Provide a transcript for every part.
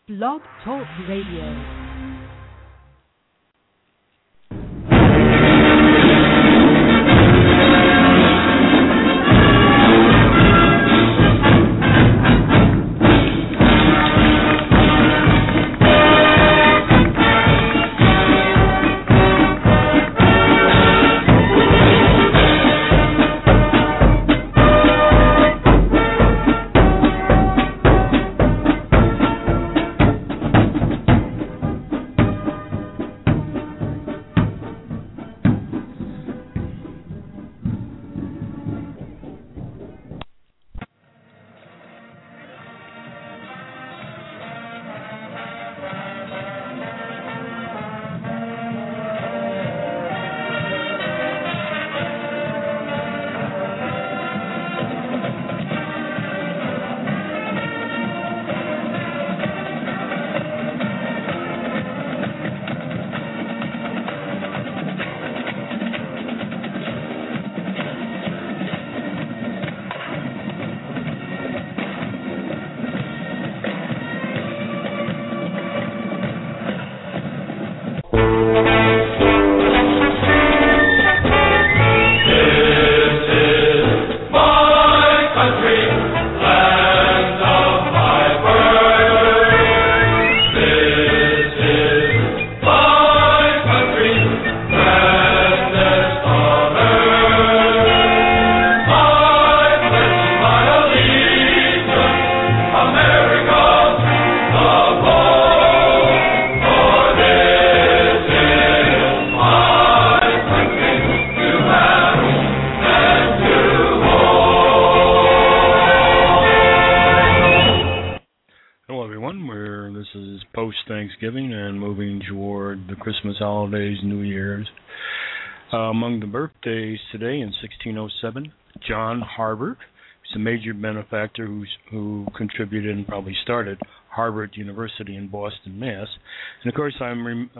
Blog Talk Radio. Thanksgiving and moving toward the Christmas holidays, New Year's. Among the birthdays today in 1607, John Harvard, who's a major benefactor who contributed and probably started Harvard University in Boston, Mass. And of course, I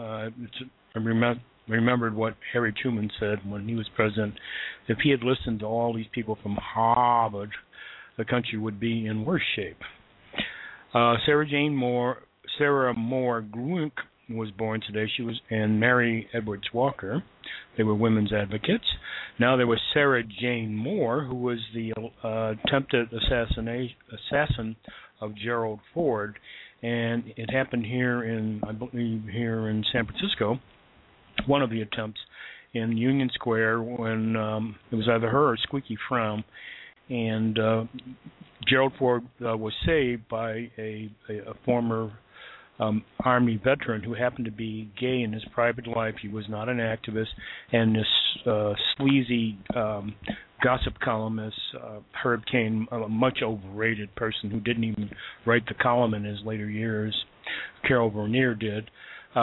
remembered what Harry Truman said when he was president. If he had listened to all these people from Harvard, the country would be in worse shape. Sarah Moore Gruink was born today. She was and Mary Edwards Walker. They were women's advocates. Now there was Sarah Jane Moore, who was the attempted assassin of Gerald Ford, and it happened here in San Francisco. One of the attempts in Union Square when it was either her or Squeaky Fromm, and Gerald Ford was saved by a former Army veteran who happened to be gay in his private life. He was not an activist, and this sleazy gossip columnist, Herb Caen, a much overrated person who didn't even write the column in his later years, Carol Vernier did,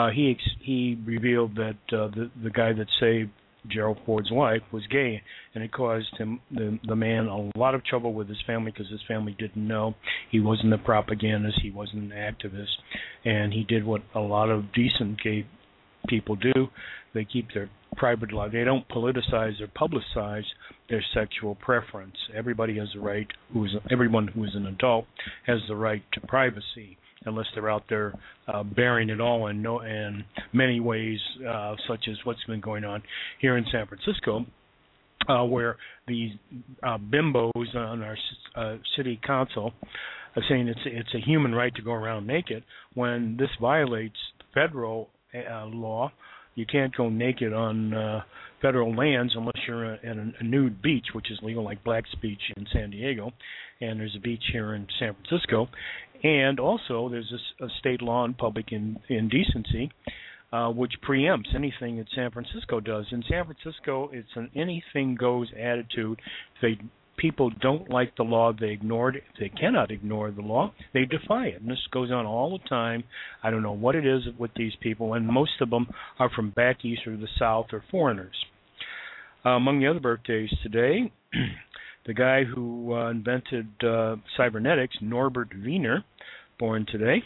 he revealed that the guy that saved Gerald Ford's life was gay, and it caused him, the man, a lot of trouble with his family because his family didn't know. He wasn't a propagandist, he wasn't an activist, and he did what a lot of decent gay people do. They keep their private life. They don't politicize or publicize their sexual preference. Everybody has the right, everyone who is an adult has the right to privacy, unless they're out there bearing it all in many ways, such as what's been going on here in San Francisco, where these bimbos on our city council are saying it's a human right to go around naked, when this violates federal law. You can't go naked on federal lands unless you're at a nude beach, which is legal, like Black's Beach in San Diego, and there's a beach here in San Francisco. And also, there's a state law on public indecency, which preempts anything that San Francisco does. In San Francisco, it's an anything-goes attitude. People don't like the law, they ignore it. If they cannot ignore the law, they defy it. And this goes on all the time. I don't know what it is with these people, and most of them are from back east or the south or foreigners. Among the other birthdays today, the guy who invented cybernetics, Norbert Wiener, born today.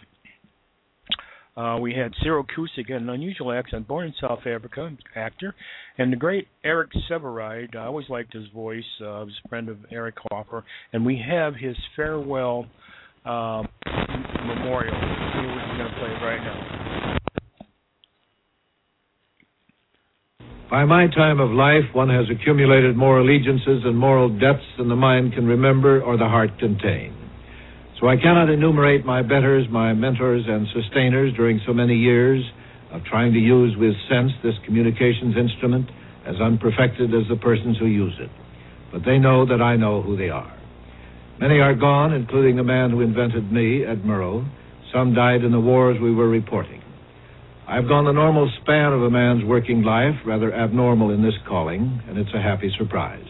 We had Cyril Cusick, an unusual accent, born in South Africa, actor. And the great Eric Sevareid, I always liked his voice. I was a friend of Eric Hoffer. And we have his farewell memorial. He was I'm going to play it right now. By my time of life, one has accumulated more allegiances and moral debts than the mind can remember or the heart contain. So I cannot enumerate my betters, my mentors, and sustainers during so many years of trying to use with sense this communications instrument, as unperfected as the persons who use it. But they know that I know who they are. Many are gone, including the man who invented me, Ed Murrow. Some died in the wars we were reporting. I've gone the normal span of a man's working life, rather abnormal in this calling, and it's a happy surprise.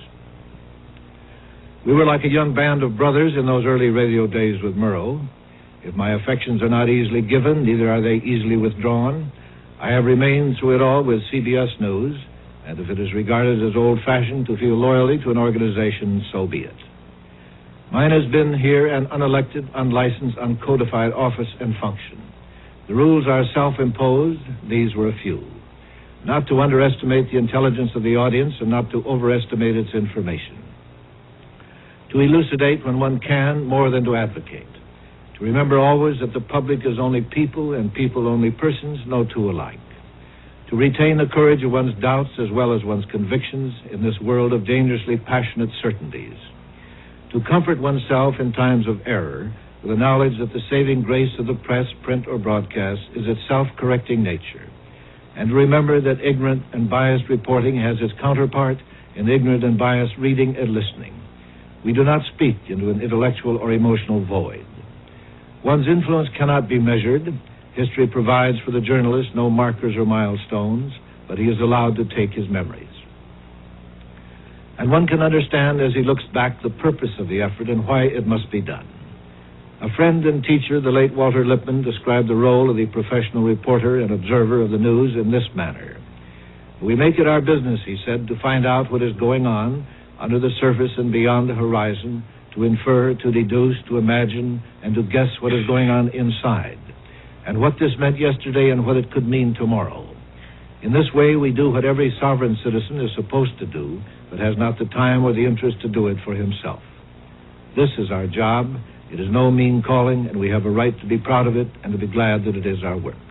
We were like a young band of brothers in those early radio days with Murrow. If my affections are not easily given, neither are they easily withdrawn. I have remained through it all with CBS News, and if it is regarded as old-fashioned to feel loyalty to an organization, so be it. Mine has been here an unelected, unlicensed, uncodified office and function. The rules are self-imposed. These were a few. Not to underestimate the intelligence of the audience and not to overestimate its information. To elucidate when one can, more than to advocate. To remember always that the public is only people and people only persons, no two alike. To retain the courage of one's doubts as well as one's convictions in this world of dangerously passionate certainties. To comfort oneself in times of error with the knowledge that the saving grace of the press, print, or broadcast is its self-correcting nature. And to remember that ignorant and biased reporting has its counterpart in ignorant and biased reading and listening. We do not speak into an intellectual or emotional void. One's influence cannot be measured. History provides for the journalist no markers or milestones, but he is allowed to take his memories. And one can understand as he looks back the purpose of the effort and why it must be done. A friend and teacher, the late Walter Lippmann, described the role of the professional reporter and observer of the news in this manner. We make it our business, he said, to find out what is going on under the surface and beyond the horizon, to infer, to deduce, to imagine, and to guess what is going on inside, and what this meant yesterday and what it could mean tomorrow. In this way, we do what every sovereign citizen is supposed to do, but has not the time or the interest to do it for himself. This is our job. It is no mean calling, and we have a right to be proud of it and to be glad that it is our work.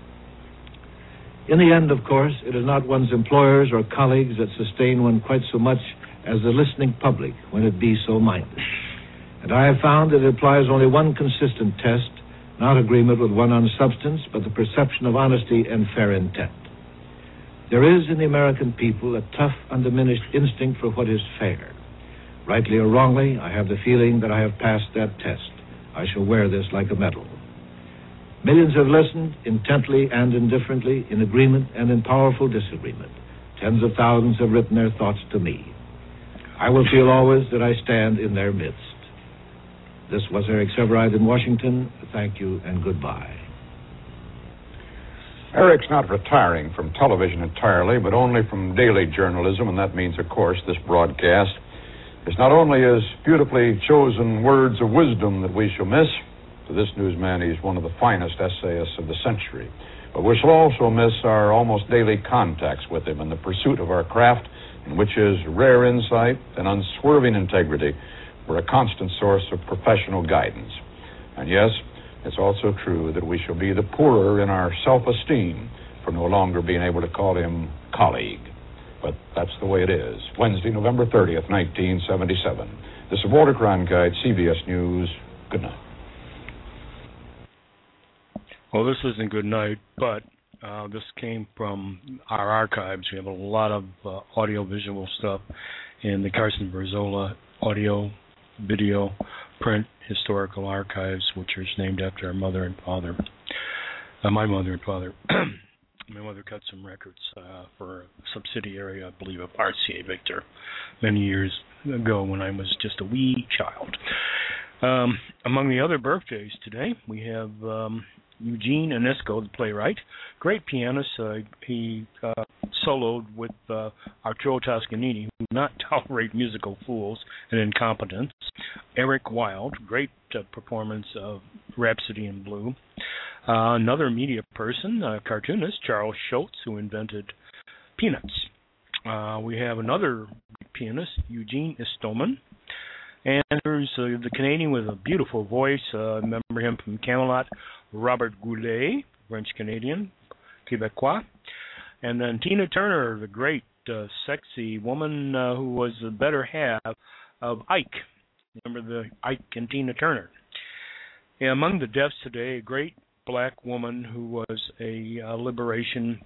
In the end, of course, it is not one's employers or colleagues that sustain one quite so much as the listening public when it be so minded. And I have found that it applies only one consistent test, not agreement with one on substance, but the perception of honesty and fair intent. There is in the American people a tough, undiminished instinct for what is fair. Rightly or wrongly, I have the feeling that I have passed that test. I shall wear this like a medal. Millions have listened, intently and indifferently, in agreement and in powerful disagreement. Tens of thousands have written their thoughts to me. I will feel always that I stand in their midst. This was Eric Sevareid in Washington. Thank you and goodbye. Eric's not retiring from television entirely, but only from daily journalism, and that means, of course, this broadcast. It's not only his beautifully chosen words of wisdom that we shall miss. To this newsman, he's one of the finest essayists of the century. But we shall also miss our almost daily contacts with him in the pursuit of our craft, in which his rare insight and unswerving integrity were a constant source of professional guidance. And yes, it's also true that we shall be the poorer in our self-esteem for no longer being able to call him colleague. But that's the way it is. Wednesday, November 30th, 1977. This is Walter Cronkite, CBS News. Good night. Well, this isn't good night, but this came from our archives. We have a lot of audio-visual stuff in the Carson Berzola audio, video, print, historical archives, which is named after our mother and father. My mother and father. My mother cut some records for a subsidiary, I believe, of RCA Victor many years ago when I was just a wee child. Among the other birthdays today, we have Eugene Ionesco, the playwright, great pianist. He soloed with Arturo Toscanini, who do not tolerate musical fools and incompetence. Eric Wilde, great performance of Rhapsody in Blue. Another media person, cartoonist, Charles Schultz, who invented Peanuts. We have another pianist, Eugene Istomin. And there's the Canadian with a beautiful voice. Remember him from Camelot, Robert Goulet, French-Canadian, Quebecois. And then Tina Turner, the great, sexy woman who was the better half of Ike. Remember the Ike and Tina Turner. And among the deaths today, a great black woman who was a liberationist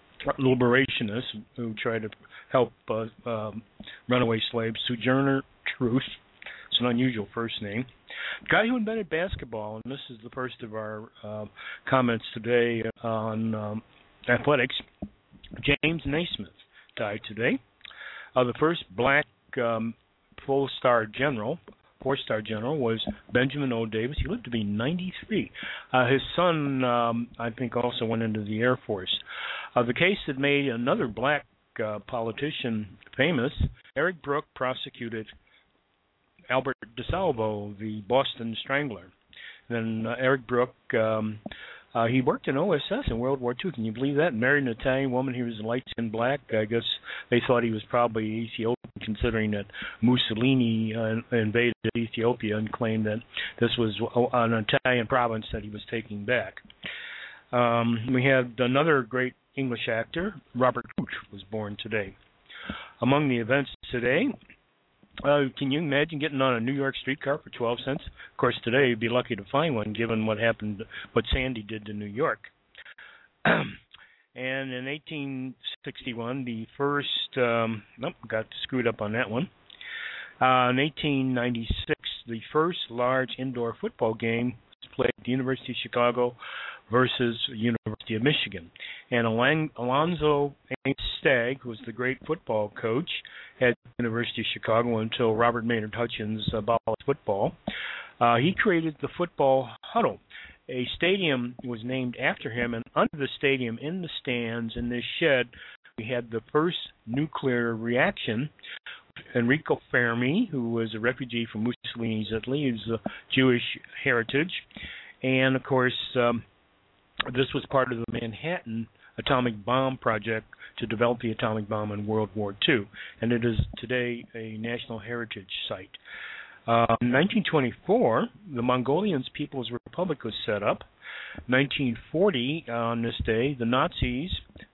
who tried to help runaway slaves, Sojourner Truth. It's an unusual first name. The guy who invented basketball, and this is the first of our comments today on athletics, James Naismith died today. The first black four-star general was Benjamin O. Davis. He lived to be 93. His son, I think, also went into the Air Force. The case that made another black politician famous, Eric Brooke prosecuted Albert DeSalvo, the Boston Strangler. Then Eric Brooke, he worked in OSS in World War II. Can you believe that? Married an Italian woman. He was light-skinned black. I guess they thought he was probably Ethiopian, considering that Mussolini invaded Ethiopia and claimed that this was an Italian province that he was taking back. We had another great English actor, Robert Coote, was born today. Among the events today, can you imagine getting on a New York streetcar for 12 cents? Of course, today you'd be lucky to find one, given what happened, what Sandy did to New York. And in 1861, the first, got screwed up on that one. In 1896, the first large indoor football game was played at the University of Chicago versus University of Michigan. And Alonzo Stagg, who was the great football coach at the University of Chicago until Robert Maynard Hutchins abolished football, he created the football huddle. A stadium was named after him, and under the stadium, in the stands, in this shed, we had the first nuclear reaction. Enrico Fermi, who was a refugee from Mussolini's Italy, he was of Jewish heritage, and of course, this was part of the Manhattan atomic bomb project to develop the atomic bomb in World War II, and it is today a National Heritage Site. In 1924, the Mongolian People's Republic was set up. 1940, on this day, the Nazis,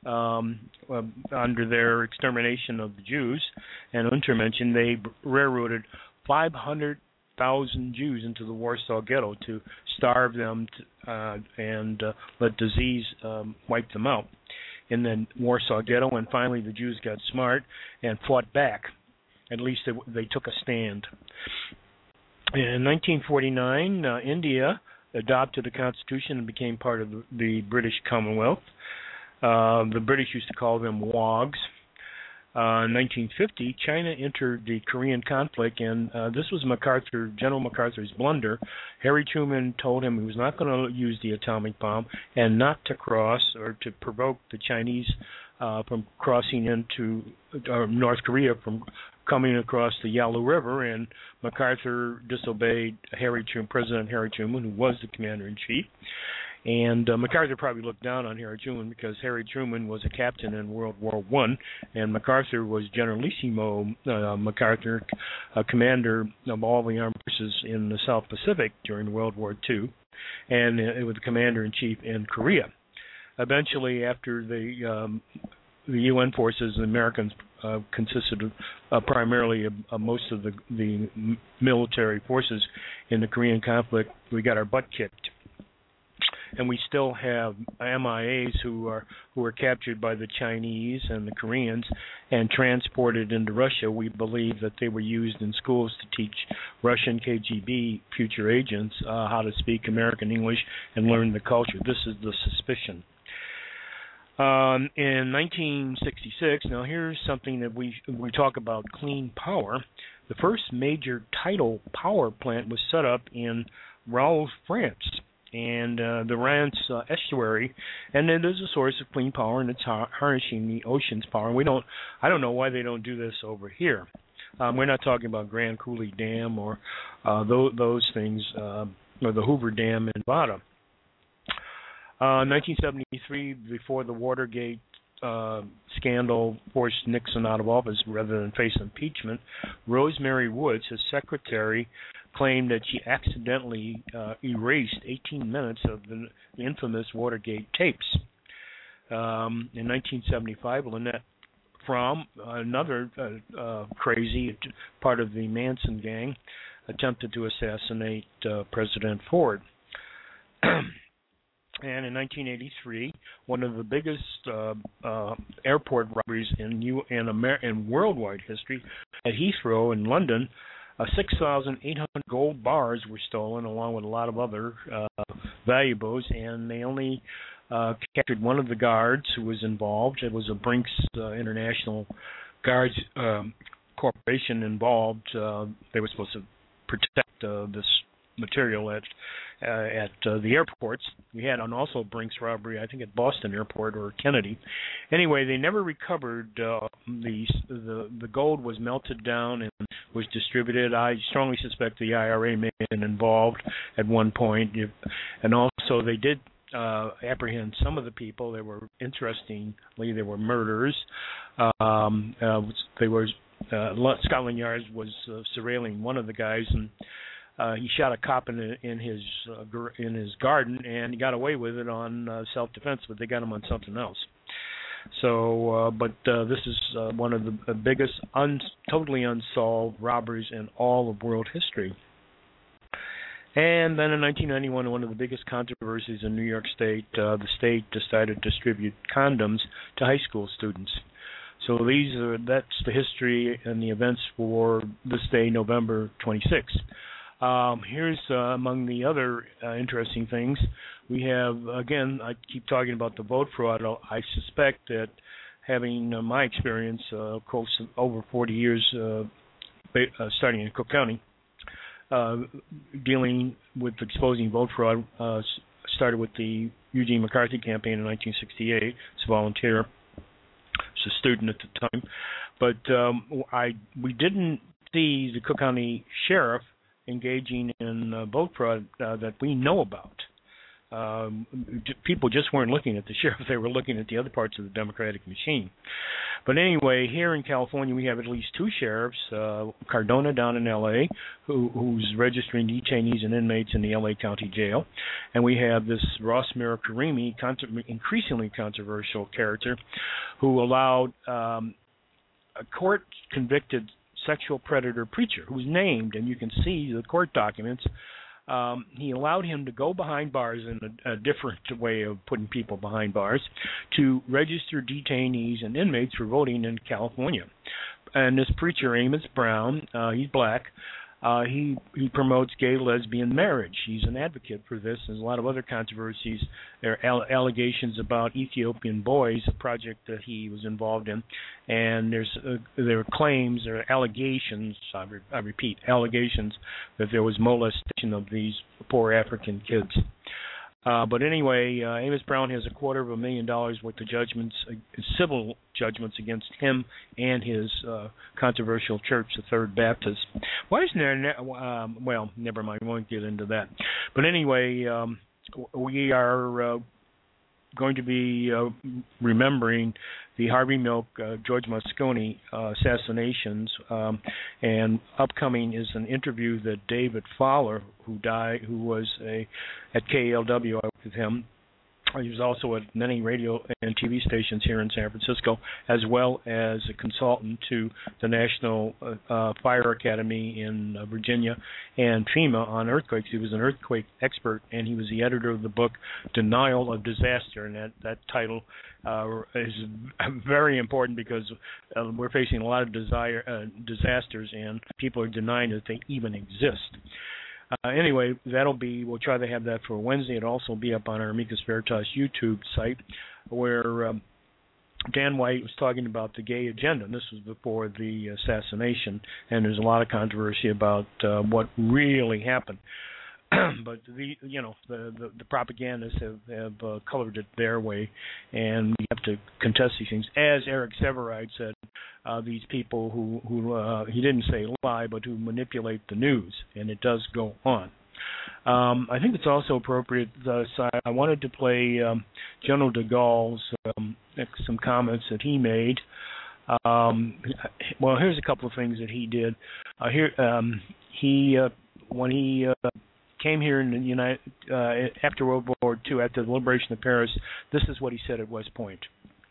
under their extermination of the Jews and Untermenschen, they railroaded 500,000 Jews into the Warsaw Ghetto to starve them and let disease wipe them out in the Warsaw Ghetto. And finally, the Jews got smart and fought back. At least they took a stand. In 1949, India adopted a constitution and became part of the British Commonwealth. The British used to call them WOGs. In 1950, China entered the Korean conflict, and this was General MacArthur's blunder. Harry Truman told him he was not going to use the atomic bomb and not to cross or to provoke the Chinese from crossing into North Korea from coming across the Yalu River, and MacArthur disobeyed President Harry Truman, who was the commander-in-chief. And MacArthur probably looked down on Harry Truman because Harry Truman was a captain in World War I, and MacArthur was Generalissimo MacArthur, commander of all the armed forces in the South Pacific during World War II, and it was the commander-in-chief in Korea. Eventually, after the UN forces, the Americans consisted of primarily most of the military forces in the Korean conflict. We got our butt kicked, and we still have MIAs who were captured by the Chinese and the Koreans and transported into Russia. We believe that they were used in schools to teach Russian KGB future agents how to speak American English and learn the culture. This is the suspicion. In 1966, now here's something that we talk about clean power. The first major tidal power plant was set up in Rouen, France, and the Rance estuary, and it is a source of clean power, and it's harnessing the ocean's power. And I don't know why they don't do this over here. We're not talking about Grand Coulee Dam or those things, or the Hoover Dam in Nevada. 1973, before the Watergate scandal forced Nixon out of office rather than face impeachment, Rosemary Woods, his secretary, claimed that she accidentally erased 18 minutes of the infamous Watergate tapes. In 1975, Lynette Fromm, another crazy part of the Manson gang, attempted to assassinate President Ford. And in 1983, one of the biggest airport robberies in worldwide history, at Heathrow in London, 6,800 gold bars were stolen, along with a lot of other valuables, and they only captured one of the guards who was involved. It was a Brinks International Guards Corporation involved. They were supposed to protect this material at the airports. We had also Brinks robbery, I think at Boston Airport or Kennedy. Anyway, they never recovered. The gold was melted down and was distributed. I strongly suspect the IRA may have been involved at one point, and also they did apprehend some of the people. They were, interestingly, they were murderers. Scotland Yard was surveilling one of the guys, and he shot a cop in his garden, and he got away with it on self-defense, but they got him on something else. So, this is one of the biggest, totally unsolved robberies in all of world history. And then in 1991, one of the biggest controversies in New York State, the state decided to distribute condoms to high school students. So that's the history and the events for this day, November 26th. Here's among the other interesting things. We have, again, I keep talking about the vote fraud. I suspect that having my experience, close to over 40 years, starting in Cook County, dealing with exposing vote fraud, started with the Eugene McCarthy campaign in 1968. It's a volunteer. It's a student at the time. But we didn't see the Cook County Sheriff engaging in vote fraud that we know about. People just weren't looking at the sheriff. They were looking at the other parts of the Democratic machine. But anyway, here in California, we have at least two sheriffs, Cardona down in L.A., who's registering detainees and inmates in the L.A. County Jail. And we have this Ross Mirakarimi, increasingly controversial character, who allowed a court-convicted sexual predator preacher, who's named, and you can see the court documents. He allowed him to go behind bars in a different way of putting people behind bars, to register detainees and inmates for voting in California. And this preacher, Amos Brown, he's black. He promotes gay-lesbian marriage. He's an advocate for this. There's a lot of other controversies. There are allegations about Ethiopian Boys, a project that he was involved in, and there are claims, there are allegations, I repeat, allegations that there was molestation of these poor African kids. But anyway, Amos Brown has $250,000 worth of judgments, civil judgments against him and his controversial church, the Third Baptist. Why isn't there? Well, never mind. We won't get into that. But anyway, we are going to be remembering the Harvey Milk, George Moscone assassinations, and upcoming is an interview that David Fowler, who was at KALW, I worked with him. He was also at many radio and TV stations here in San Francisco, as well as a consultant to the National Fire Academy in Virginia and FEMA on earthquakes. He was an earthquake expert, and he was the editor of the book Denial of Disaster, and that title is very important because we're facing a lot of disasters, and people are denying that they even exist. Anyway, we'll try to have that for Wednesday. It'll also be up on our Amicus Veritas YouTube site, where Dan White was talking about the gay agenda. And this was before the assassination, and there's a lot of controversy about what really happened. But the propagandists have colored it their way, and we have to contest these things. As Eric Sevareid said, these people who he didn't say lie, but who manipulate the news, and it does go on. I think it's also appropriate. I wanted to play General de Gaulle's some comments that he made. Well, here's a couple of things that he did. When he came here in the after World War II, after the liberation of Paris, this is what he said at West Point.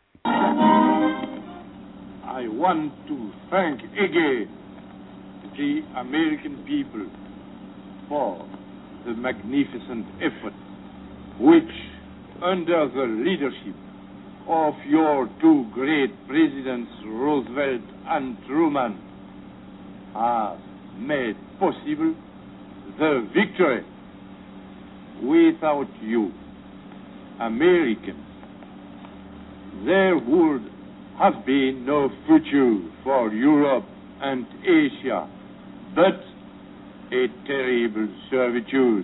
I want to thank again the American people for the magnificent effort which, under the leadership of your two great presidents, Roosevelt and Truman, has made possible the victory. Without you, Americans, there would have been no future for Europe and Asia, but a terrible servitude.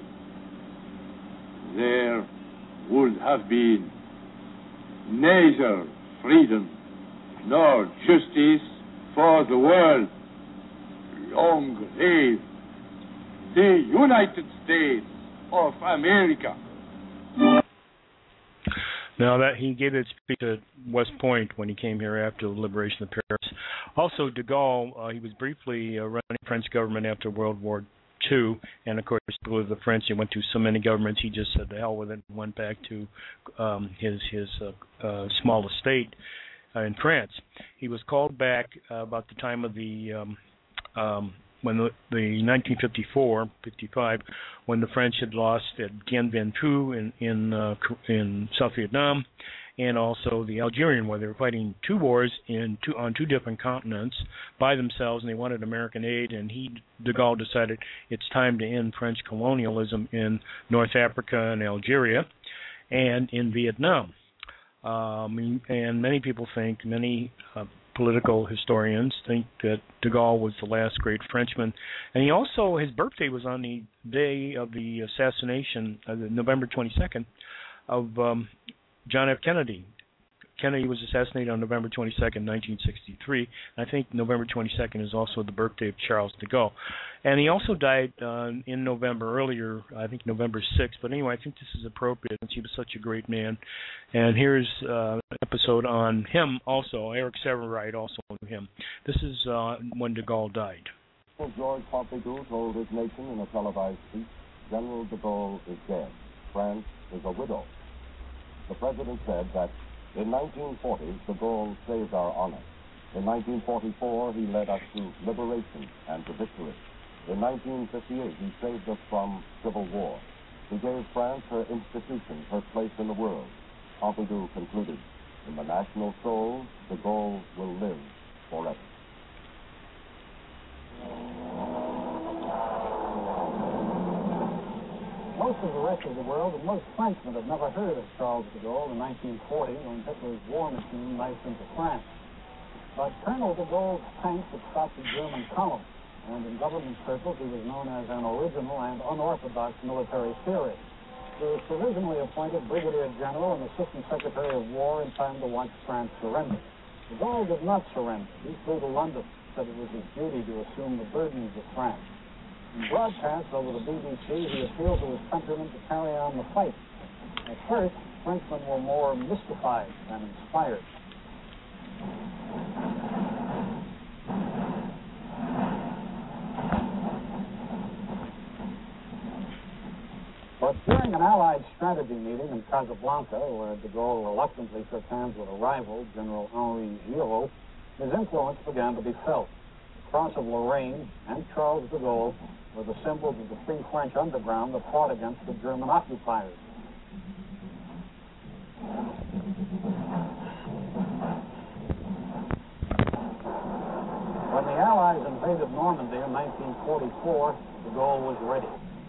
There would have been neither freedom nor justice for the world. Long live the United States of America. Now, that he gave that speech at West Point when he came here after the liberation of Paris. Also, de Gaulle, he was briefly running the French government after World War II, and of course, with the French, he went through so many governments, he just said the hell with it and went back to his small estate in France. He was called back about the time of the when the 1954-55, when the French had lost at Dien Bien Phu in South Vietnam, and also the Algerian War. They were fighting two wars on two different continents by themselves, and they wanted American aid. And de Gaulle decided it's time to end French colonialism in North Africa and Algeria, and in Vietnam. And many people think, many political historians think that de Gaulle was the last great Frenchman. And he also, his birthday was on the day of the assassination, November 22nd, of John F. Kennedy. Kennedy was assassinated on November 22nd, 1963. And I think November 22nd is also the birthday of Charles de Gaulle. And he also died in November earlier, I think November 6th. But anyway, I think this is appropriate since he was such a great man. And here's an episode on him also. Eric Severwright also knew him. This is when de Gaulle died. George Pompidou told his nation in a televised speech, General de Gaulle is dead. France is a widow. The president said that in 1940, de Gaulle saved our honor. In 1944, he led us to liberation and to victory. In 1958, he saved us from civil war. He gave France her institutions, her place in the world. Pompidou concluded, in the national soul, de Gaulle will live forever. Most of the rest of the world, and most Frenchmen, have never heard of Charles de Gaulle in 1940 when Hitler's war machine knifed into France. But Colonel de Gaulle's tanks had stopped the German column, and in government circles he was known as an original and unorthodox military theorist. He was provisionally appointed Brigadier General and Assistant Secretary of War in time to watch France surrender. De Gaulle did not surrender. He flew to London, said it was his duty to assume the burdens of France. In broadcasts over the BBC, he appealed to his countrymen to carry on the fight. At first, Frenchmen were more mystified than inspired. But during an Allied strategy meeting in Casablanca, where de Gaulle reluctantly shook hands with a rival, General Henri Giraud, his influence began to be felt. The Cross of Lorraine and Charles de Gaulle were the symbols of the Free French underground that fought against the German occupiers. When the Allies invaded Normandy in 1944, de Gaulle was ready.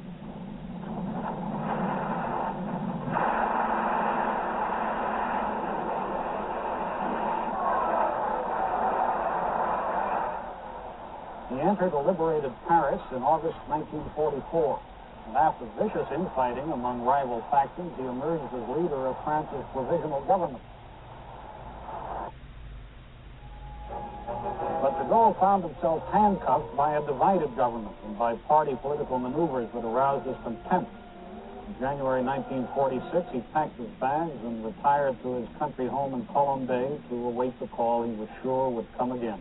He entered a liberated Paris in August 1944, and after vicious infighting among rival factions, he emerged as leader of France's provisional government. But de Gaulle found himself handcuffed by a divided government and by party political maneuvers that aroused his contempt. In January 1946, he packed his bags and retired to his country home in Colombey to await the call he was sure would come again.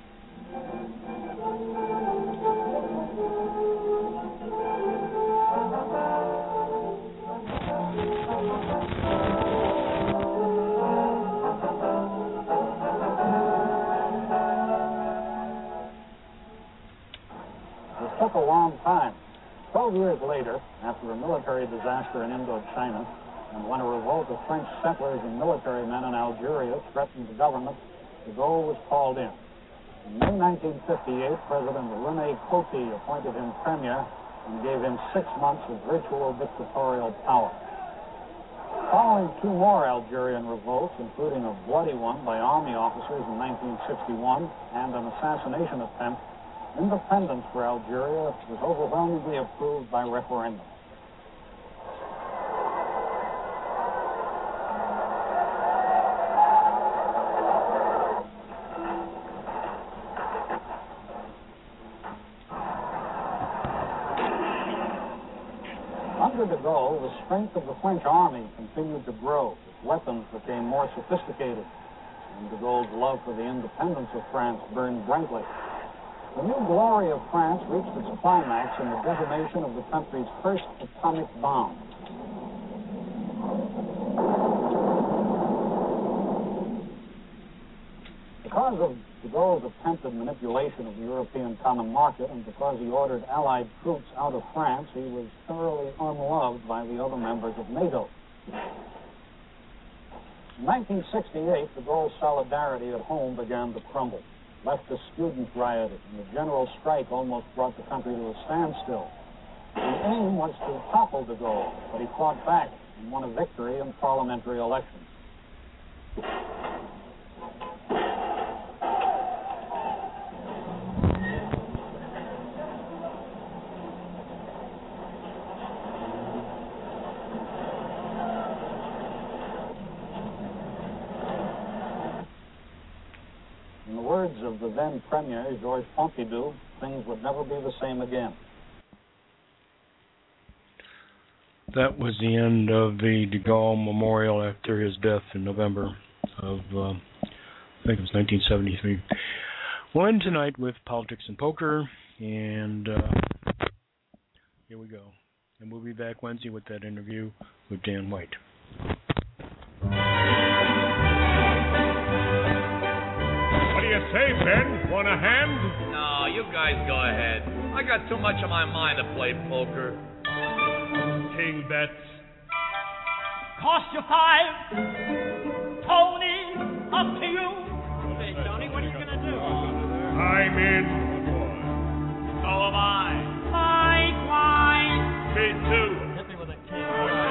It took a long time. 12 years later, after a military disaster in Indochina, and when a revolt of French settlers and military men in Algeria threatened the government, de Gaulle was called in. In May 1958, President René Coty appointed him premier and gave him 6 months of virtual dictatorial power. Following 2 more Algerian revolts, including a bloody one by army officers in 1961 and an assassination attempt, independence for Algeria was overwhelmingly approved by referendum. Under de Gaulle, the strength of the French army continued to grow. Its weapons became more sophisticated, and de Gaulle's love for the independence of France burned brightly. The new glory of France reached its climax in the detonation of the country's first atomic bomb. Because of de Gaulle's attempted manipulation of the European common market and because he ordered Allied troops out of France, he was thoroughly unloved by the other members of NATO. In 1968, de Gaulle's solidarity at home began to crumble. Leftist students rioted, and the general strike almost brought the country to a standstill. The aim was to topple de Gaulle, but he fought back and won a victory in parliamentary elections. In the words of the then Premier, Georges Pompidou, things would never be the same again. That was the end of the de Gaulle Memorial after his death in November of, I think it was 1973. We'll end tonight with Politics and Poker, and here we go. And we'll be back Wednesday with that interview with Dan White. What do you say, Ben? Want a hand? No, you guys go ahead. I got too much on my mind to play poker. King bets. Cost you 5. Tony, up to you. Hey, Tony, what are you going to do? I'm in. So am I. Likewise. Me too. Hit me with a king.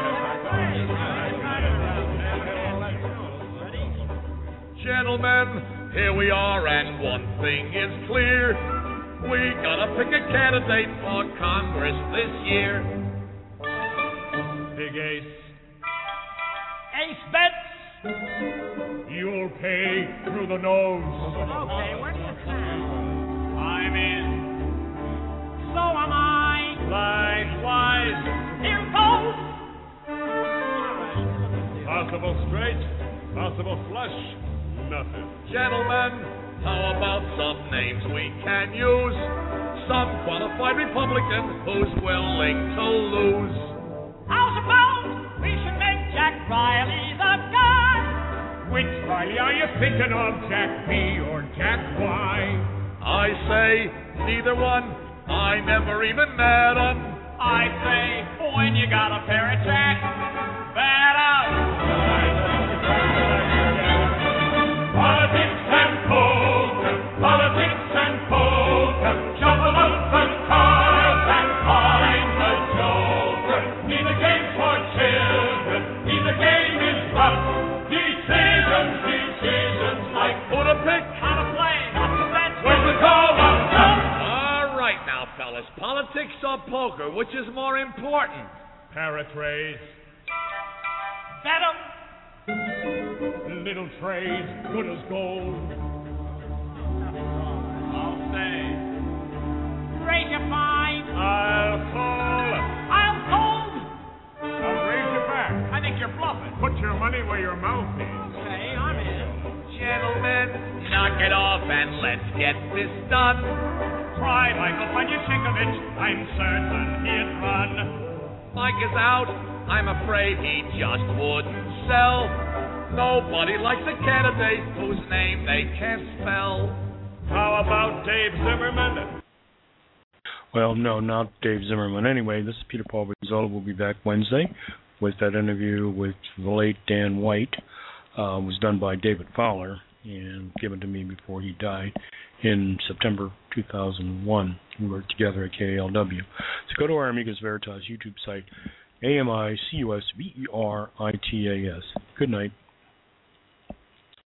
Ready? Gentlemen, here we are, and one thing is clear. We gotta pick a candidate for Congress this year. Big ace. Ace bets. You'll pay through the nose. Okay, where's the time? I'm in. So am I. Likewise. Here goes. Possible straight, possible flush, nothing. Gentlemen, how about some names we can use? Some qualified Republican who's willing to lose. How's about we should make Jack Riley the guy? Which Riley are you thinking of, Jack B or Jack Y? I say neither one. I never even met 'em. I say when you got a pair of jacks, bet out. Politics and poker, politics and poker, shuffle up the cards and find the joker. Neither game for children, neither game is rough. Decisions like Who to pick? How to play, not to bet. when the call comes up. All right now, fellas. Politics or poker, which is more important? Paratrays, Bet 'em. little trays, good as gold. say? Raise your fine. I'll call. I'll hold. I'll raise you back. I think you're bluffing. Put your money where your mouth is. Okay, I'm in. Gentlemen, knock it off and let's get this done. Try Michael Fanyashkovich. I'm certain he'd run. Mike is out. I'm afraid he just wouldn't sell. Nobody likes a candidate whose name they can't spell. How about Dave Zimmerman? Well, no, not Dave Zimmerman. Anyway, this is Peter Paul Rizzola. We'll be back Wednesday with that interview with the late Dan White. Was done by David Fowler and given to me before he died in September 2001. We worked together at KALW. So go to our Amicus Veritas YouTube site, AMICUSVERITAS. Good night.